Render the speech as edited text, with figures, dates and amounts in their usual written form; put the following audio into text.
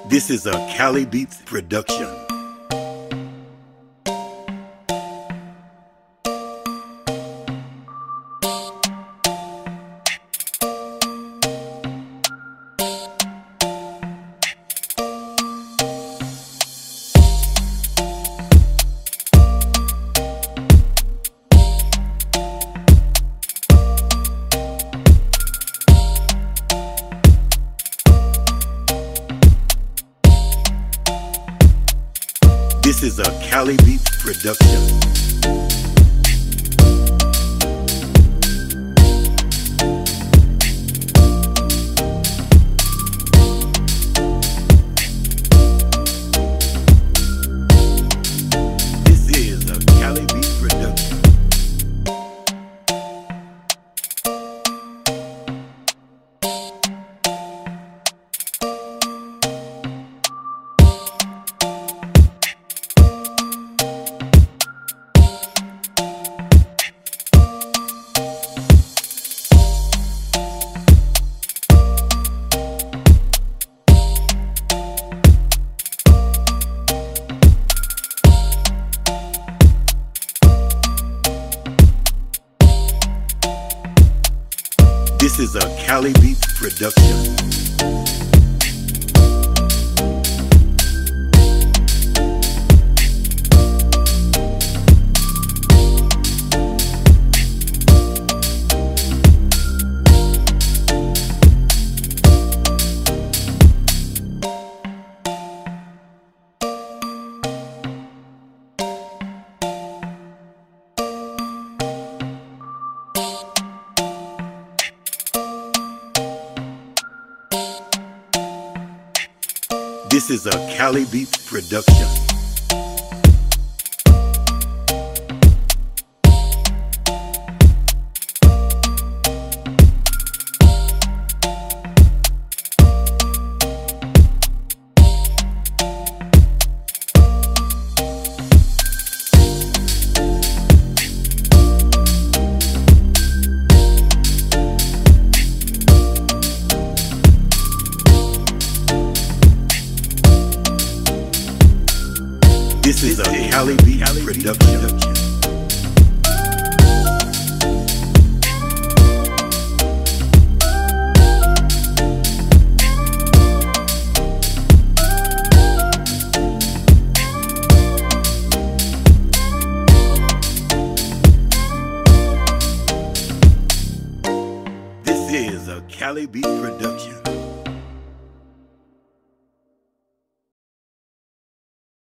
This is a Cali Beats production. This is a Cali Beats production. This is a Cali Beats production. This is a Cali Beats production. This is a Cali Beats production. This is a Cali Beats production. This is a Cali Beats production.